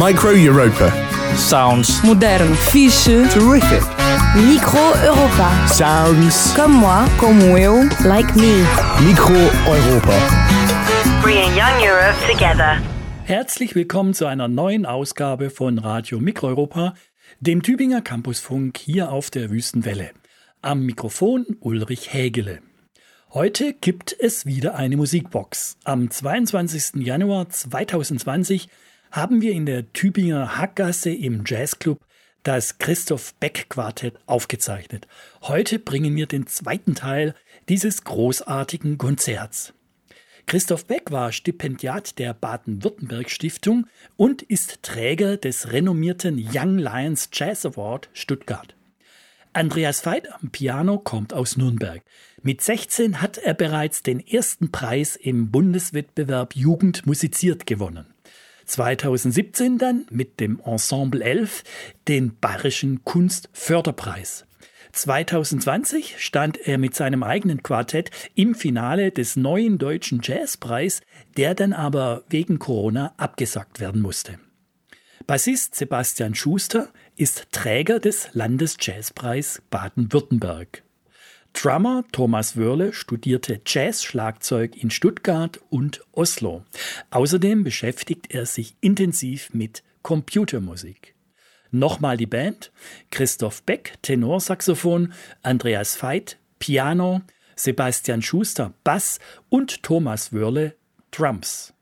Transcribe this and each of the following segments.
Micro Europa. Sounds Moderno. Fixe. Terrific. Micro Europa. Sounds. Comme moi. Como eu. Like me. Micro Europa. Bringing Young Europe together. Herzlich willkommen zu einer neuen Ausgabe von Radio Mikroeuropa, dem Tübinger Campusfunk hier auf der Wüstenwelle. Am Mikrofon Ulrich Hägele. Heute gibt es wieder eine Musikbox. Am 22. Januar 2020 haben wir in der Tübinger Hackgasse im Jazzclub das Christoph Beck Quartett aufgezeichnet. Heute bringen wir den zweiten Teil dieses großartigen Konzerts. Christoph Beck war Stipendiat der Baden-Württemberg-Stiftung und ist Träger des renommierten Young Lions Jazz Award Stuttgart. Andreas Veit am Piano kommt aus Nürnberg. Mit 16 hat er bereits den ersten Preis im Bundeswettbewerb Jugend musiziert gewonnen. 2017 dann mit dem Ensemble 11 den Bayerischen Kunstförderpreis. 2020 stand er mit seinem eigenen Quartett im Finale des Neuen Deutschen Jazzpreis, der dann aber wegen Corona abgesagt werden musste. Bassist Sebastian Schuster ist Träger des Landesjazzpreis Baden-Württemberg. Drummer Thomas Wörle studierte Jazz-Schlagzeug in Stuttgart und Oslo. Außerdem beschäftigt er sich intensiv mit Computermusik. Nochmal die Band: Christoph Beck, Tenorsaxophon, Andreas Veit, Piano, Sebastian Schuster, Bass und Thomas Wörle, Drums.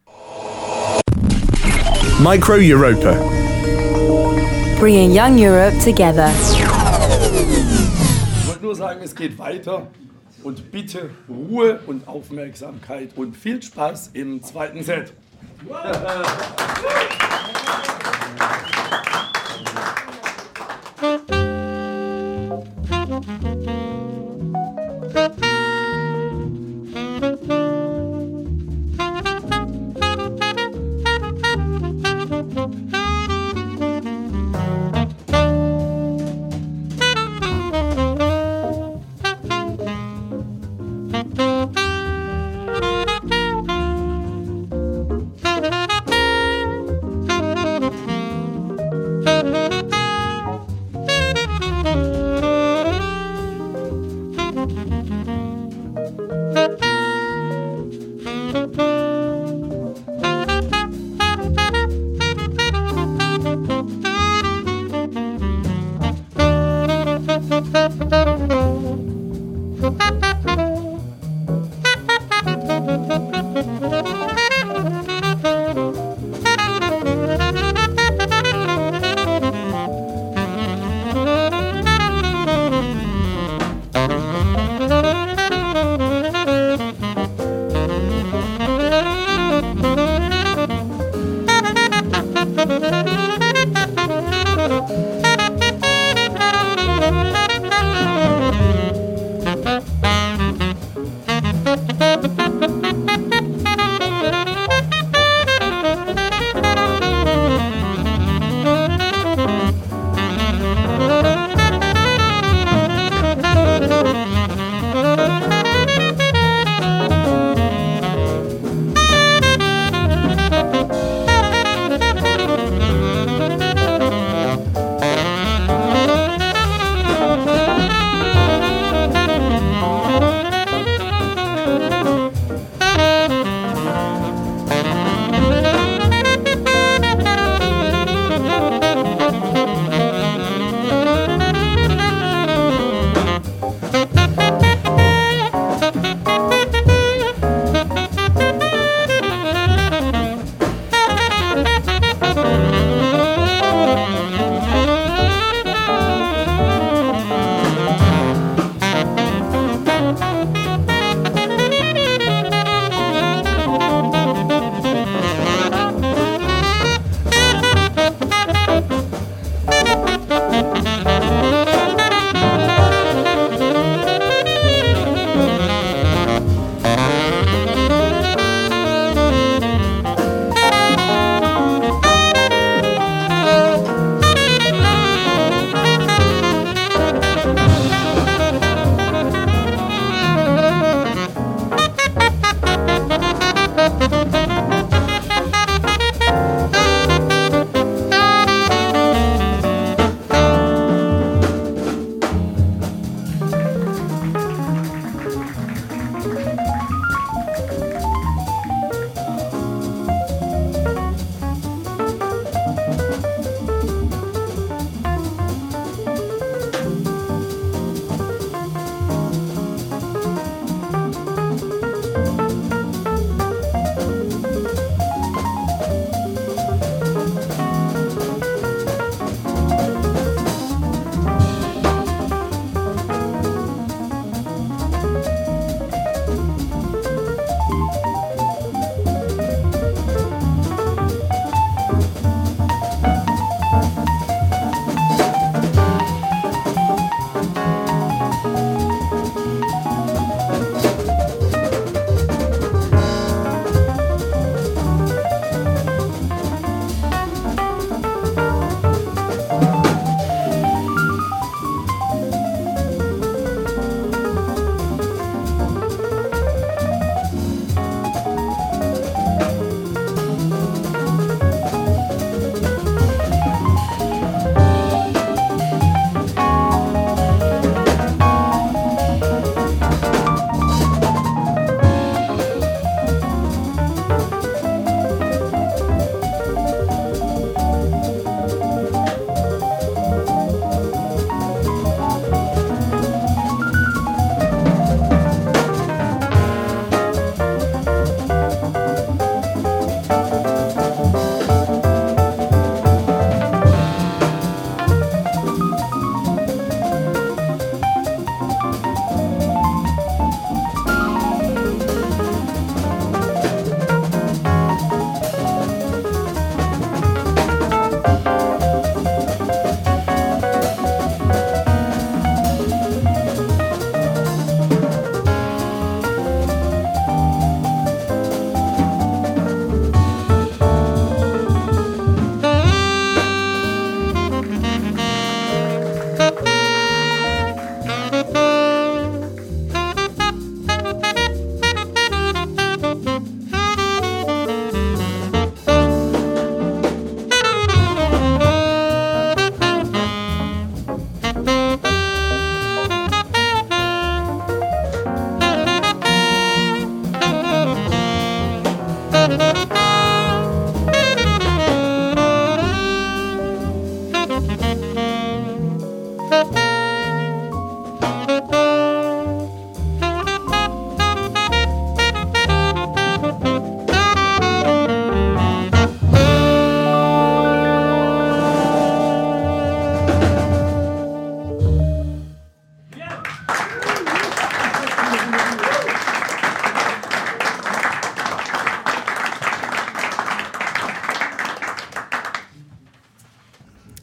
Micro Europa. Bringing Young Europe together. Ich wollte nur sagen, es geht weiter und bitte Ruhe und Aufmerksamkeit und viel Spaß im zweiten Set.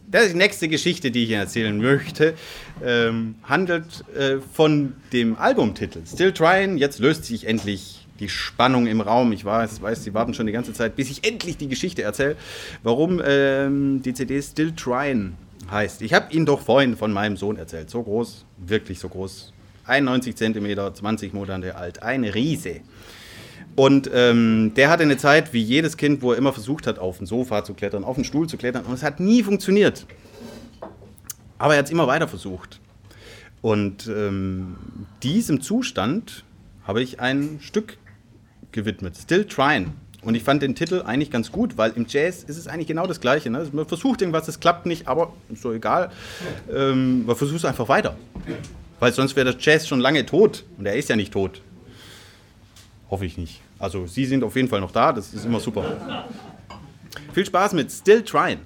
Die nächste Geschichte, die ich Ihnen erzählen möchte, handelt von dem Albumtitel Still Trying. Jetzt löst sich endlich die Spannung im Raum. Ich weiß, Sie warten schon die ganze Zeit, bis ich endlich die Geschichte erzähle, warum die CD Still Trying heißt. Ich habe Ihnen doch vorhin von meinem Sohn erzählt. So groß, wirklich so groß. 91 cm, 20 Monate alt, eine Riese. Und der hatte eine Zeit, wie jedes Kind, wo er immer versucht hat, auf ein Sofa zu klettern, auf einen Stuhl zu klettern. Und es hat nie funktioniert. Aber er hat es immer weiter versucht. Und diesem Zustand habe ich ein Stück gewidmet, Still Trying. Und ich fand den Titel eigentlich ganz gut, weil im Jazz ist es eigentlich genau das Gleiche. Ne? Man versucht irgendwas, es klappt nicht, aber ist so egal. Man versucht es einfach weiter. Weil sonst wäre der Jazz schon lange tot. Und er ist ja nicht tot. Hoffe ich nicht. Also Sie sind auf jeden Fall noch da, das ist immer super. Viel Spaß mit Still Trying.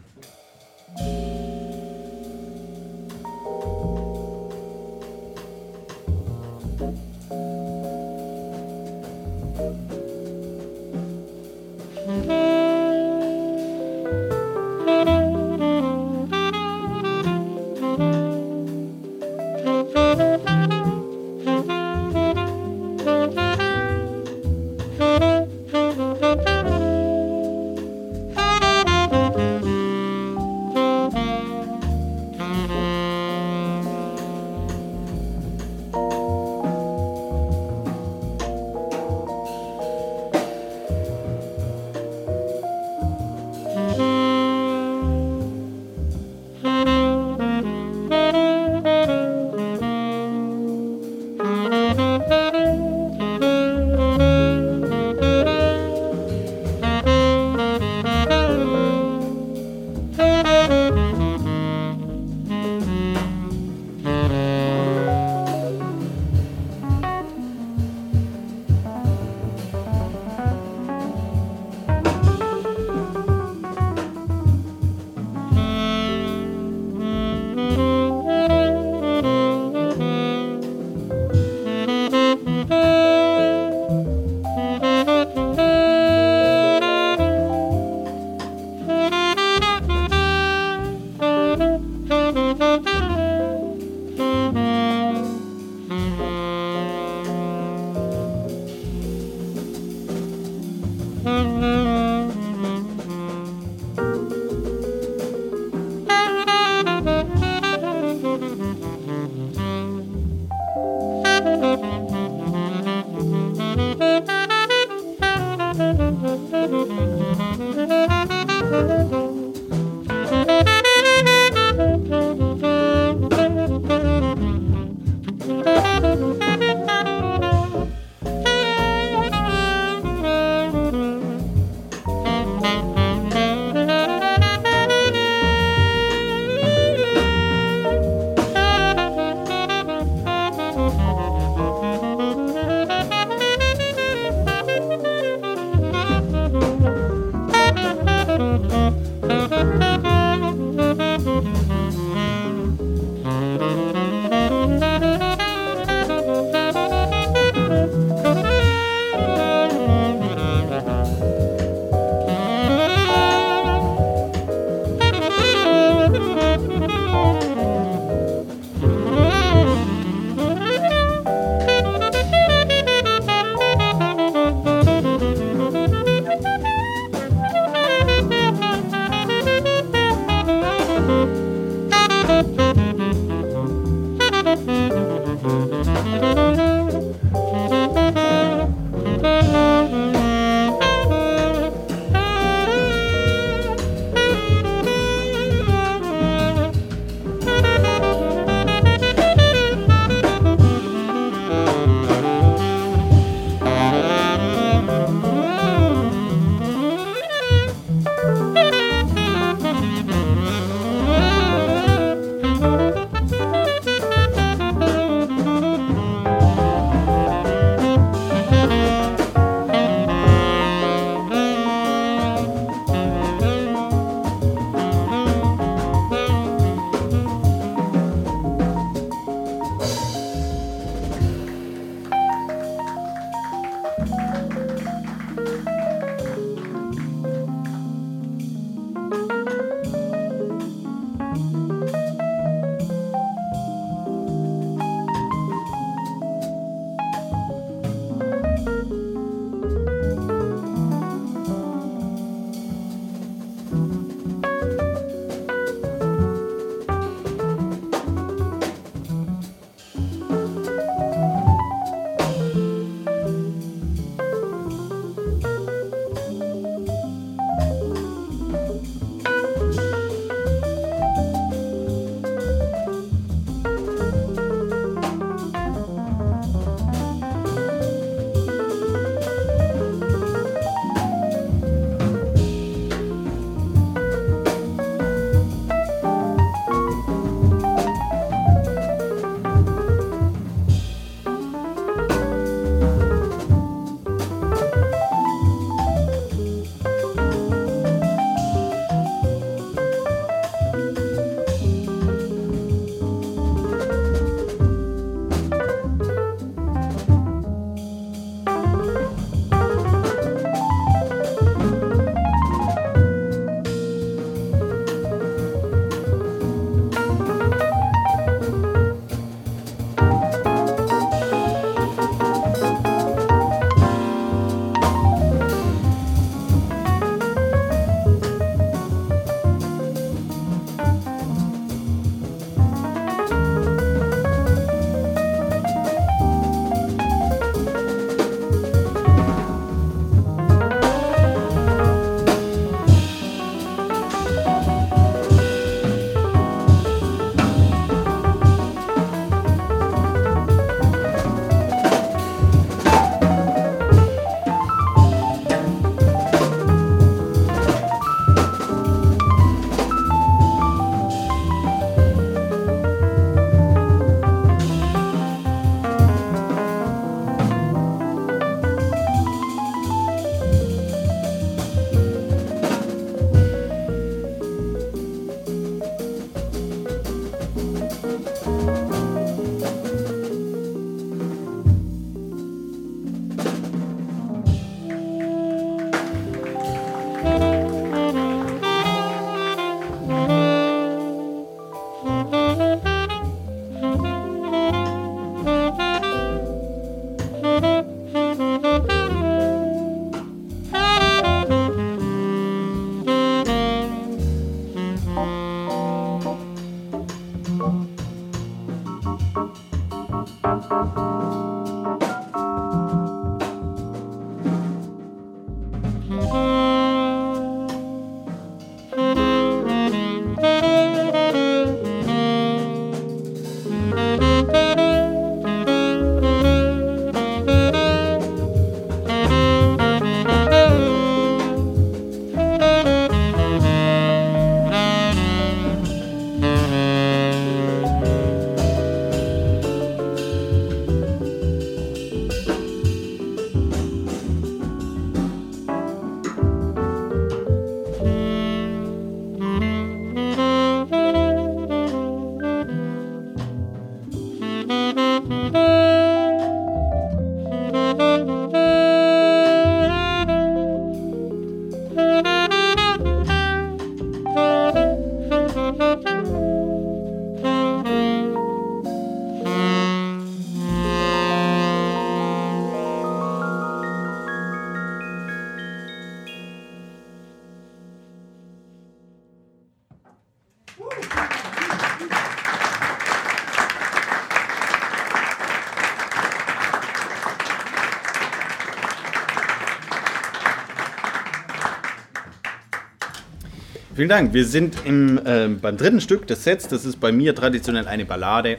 Vielen Dank. Wir sind beim dritten Stück des Sets. Das ist bei mir traditionell eine Ballade.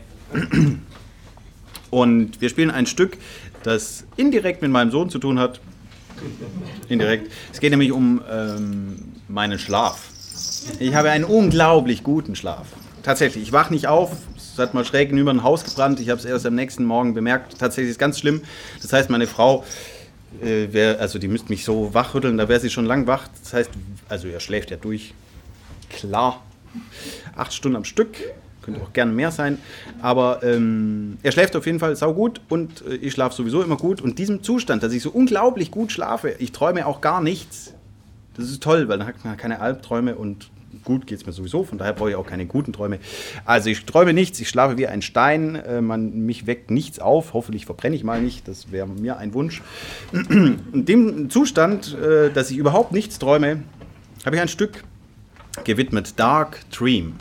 Und wir spielen ein Stück, das indirekt mit meinem Sohn zu tun hat. Indirekt. Es geht nämlich um meinen Schlaf. Ich habe einen unglaublich guten Schlaf. Tatsächlich. Ich wache nicht auf. Es hat mal schräg über ein Haus gebrannt. Ich habe es erst am nächsten Morgen bemerkt. Tatsächlich ist es ganz schlimm. Das heißt, meine Frau, die müsste mich so wachrütteln, da wäre sie schon lang wach. Das heißt, also er schläft ja durch. Klar. 8 Stunden am Stück. Könnte auch gerne mehr sein. Aber er schläft auf jeden Fall saugut und ich schlafe sowieso immer gut. Und diesem Zustand, dass ich so unglaublich gut schlafe, ich träume auch gar nichts. Das ist toll, weil dann hat man keine Albträume und gut geht es mir sowieso. Von daher brauche ich auch keine guten Träume. Also ich träume nichts, ich schlafe wie ein Stein. Mich weckt nichts auf. Hoffentlich verbrenne ich mal nicht. Das wäre mir ein Wunsch. In dem Zustand, dass ich überhaupt nichts träume, habe ich ein Stück gewidmet. Dark Dream.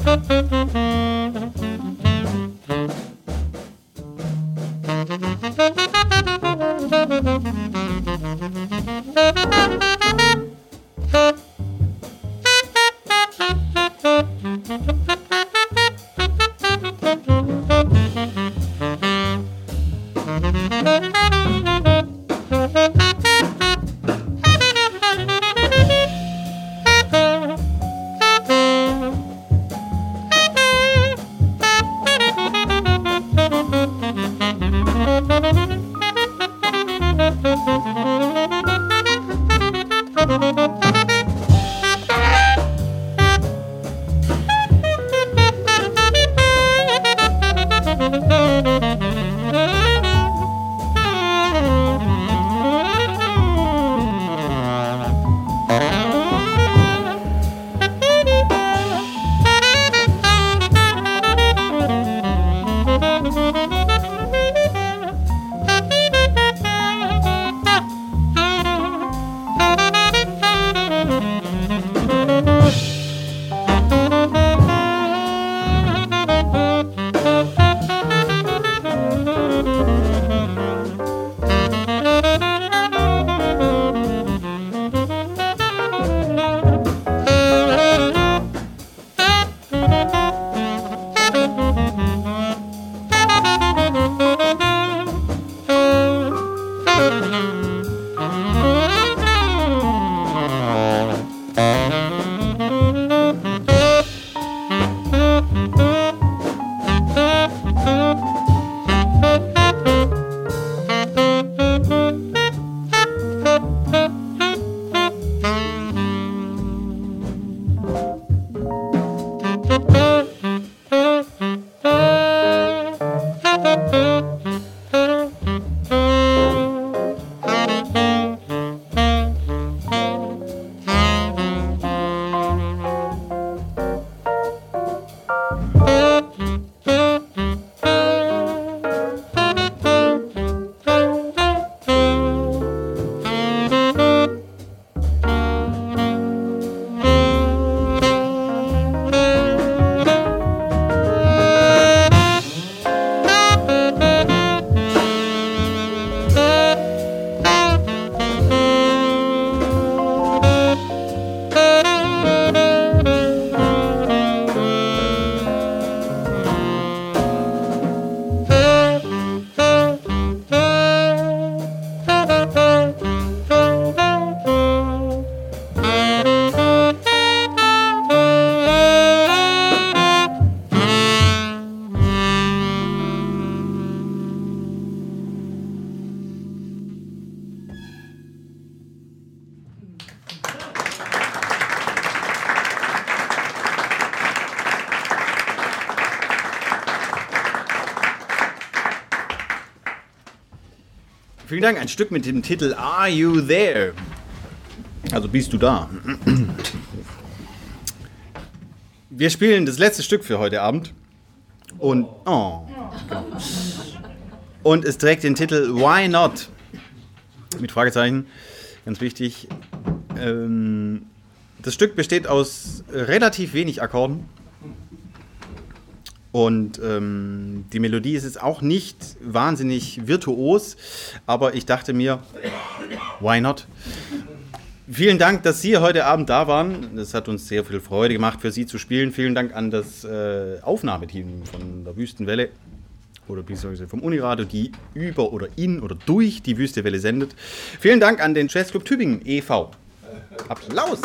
Vielen Dank. Ein Stück mit dem Titel Are You There? Also bist du da? Wir spielen das letzte Stück für heute Abend. Und, und es trägt den Titel Why Not? Mit Fragezeichen. Ganz wichtig. Das Stück besteht aus relativ wenig Akkorden. Und die Melodie ist jetzt auch nicht wahnsinnig virtuos, aber ich dachte mir, why not? Vielen Dank, dass Sie heute Abend da waren. Es hat uns sehr viel Freude gemacht, für Sie zu spielen. Vielen Dank an das Aufnahmeteam von der Wüstenwelle oder beziehungsweise vom Uniradio, die über oder in oder durch die Wüstenwelle sendet. Vielen Dank an den Jazzclub Tübingen e.V. Applaus!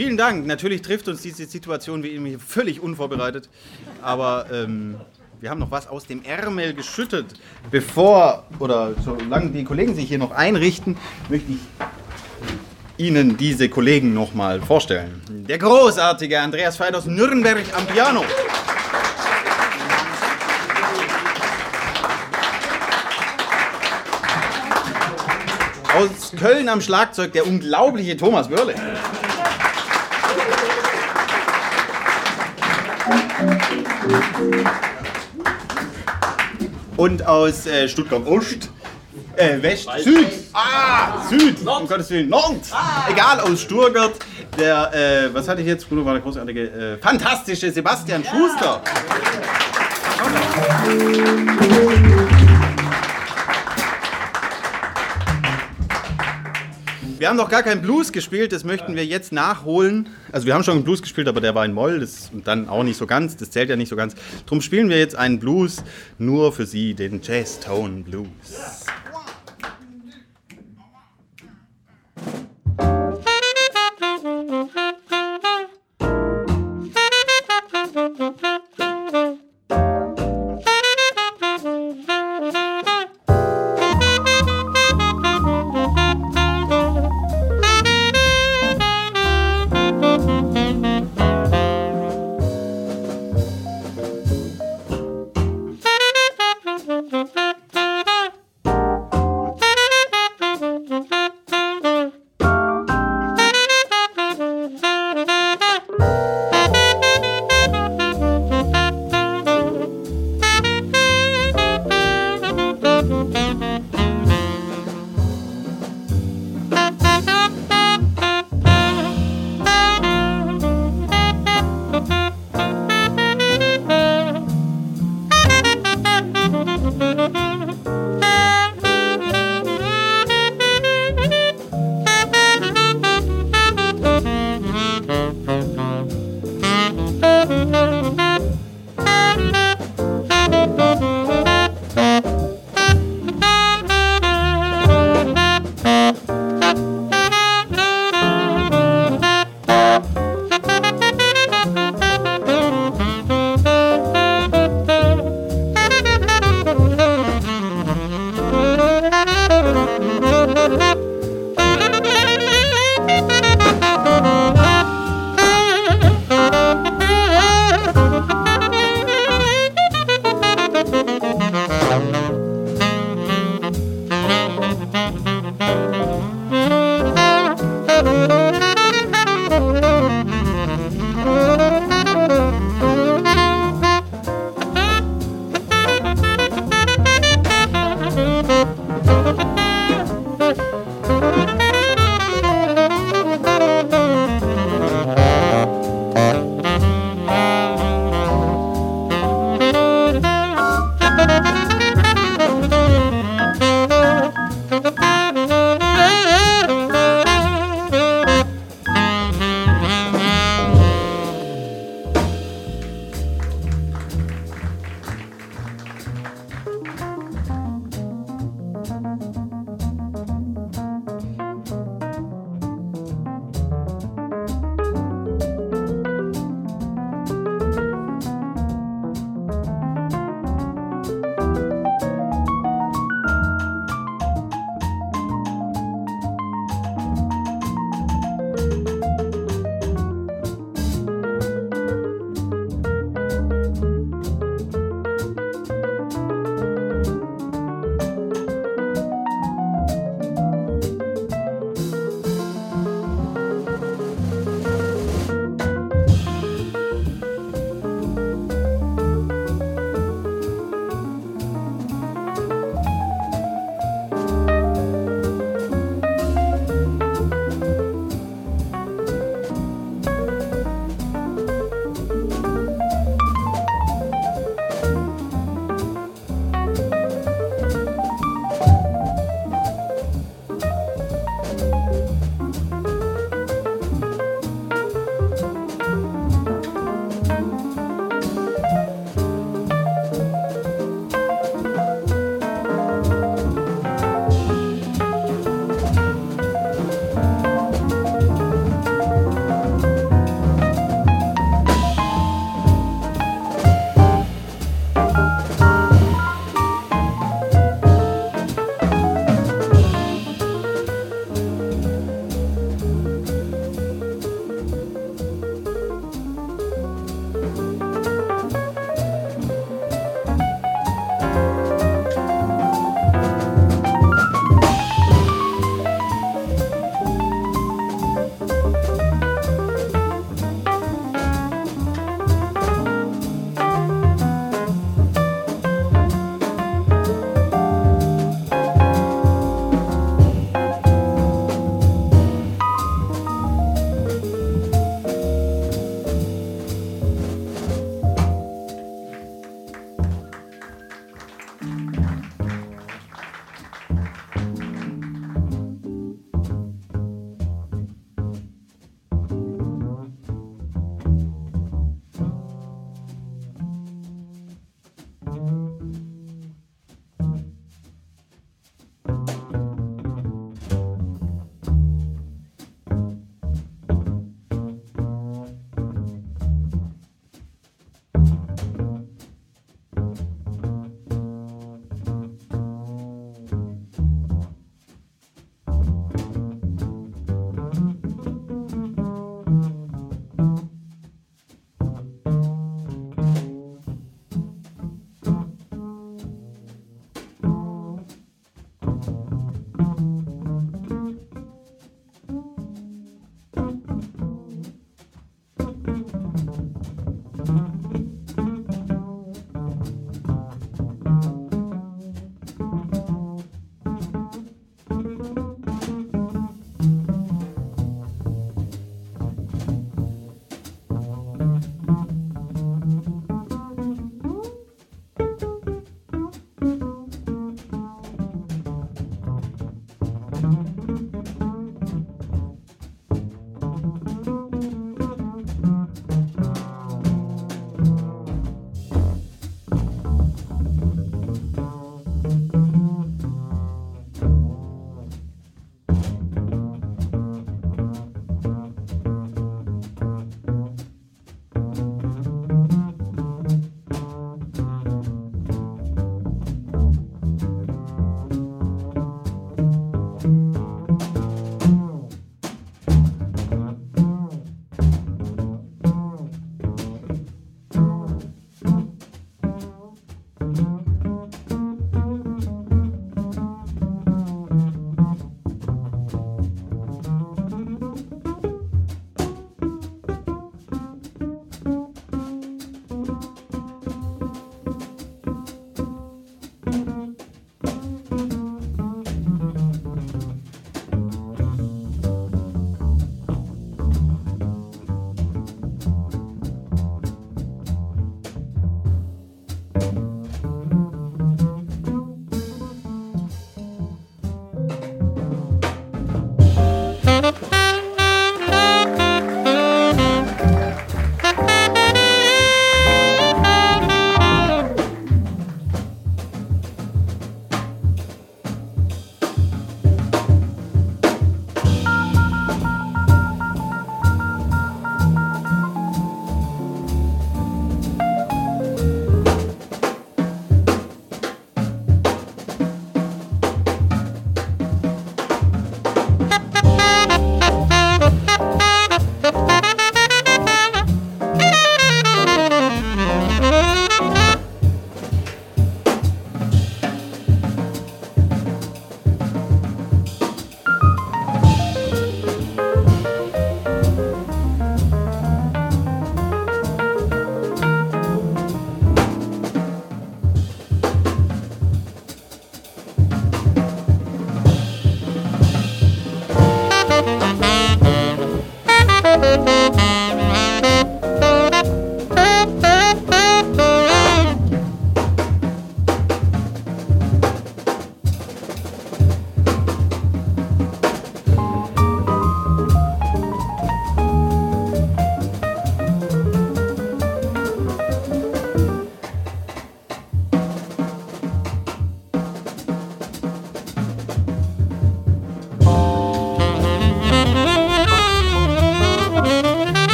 Vielen Dank. Natürlich trifft uns diese Situation wie immer völlig unvorbereitet. Aber wir haben noch was aus dem Ärmel geschüttet. Solange die Kollegen sich hier noch einrichten, möchte ich Ihnen diese Kollegen noch mal vorstellen. Der großartige Andreas Veit aus Nürnberg am Piano. Aus Köln am Schlagzeug der unglaubliche Thomas Wörle. Und aus Stuttgart-Ost, Süd, um Gottes Willen, Nord, egal, aus Stuttgart, der, was hatte ich jetzt, Bruno war der großartige, fantastische Sebastian Schuster. Wir haben noch gar keinen Blues gespielt, das möchten wir jetzt nachholen. Also wir haben schon einen Blues gespielt, aber der war in Moll, das dann auch nicht so ganz, das zählt ja nicht so ganz. Drum spielen wir jetzt einen Blues nur für Sie, den Jazz Tone Blues.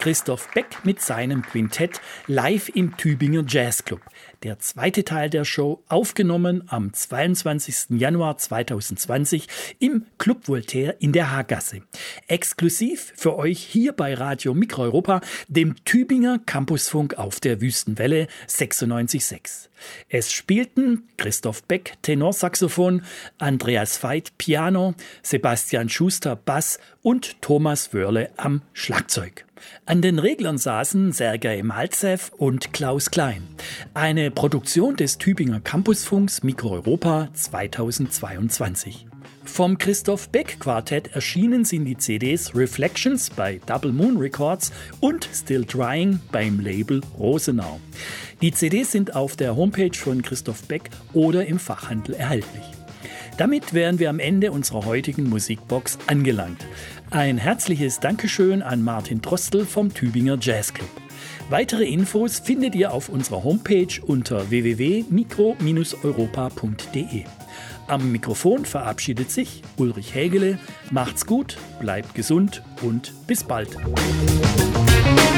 Christoph Beck mit seinem Quintett live im Tübinger Jazzclub. Der zweite Teil der Show aufgenommen am 22. Januar 2020 im Club Voltaire in der Haargasse. Exklusiv für euch hier bei Radio Mikroeuropa, dem Tübinger Campusfunk auf der Wüstenwelle 96,6. Es spielten Christoph Beck Tenorsaxophon, Andreas Veit Piano, Sebastian Schuster Bass und Thomas Wörle am Schlagzeug. An den Reglern saßen Sergei Malzew und Klaus Klein. Eine Produktion des Tübinger Campusfunks Mikroeuropa 2022. Vom Christoph Beck Quartett erschienen sind die CDs Reflections bei Double Moon Records und Still Drying beim Label Rosenau. Die CDs sind auf der Homepage von Christoph Beck oder im Fachhandel erhältlich. Damit wären wir am Ende unserer heutigen Musikbox angelangt. Ein herzliches Dankeschön an Martin Drostel vom Tübinger Jazzclub. Weitere Infos findet ihr auf unserer Homepage unter www.mikro-europa.de. Am Mikrofon verabschiedet sich Ulrich Hägele. Macht's gut, bleibt gesund und bis bald.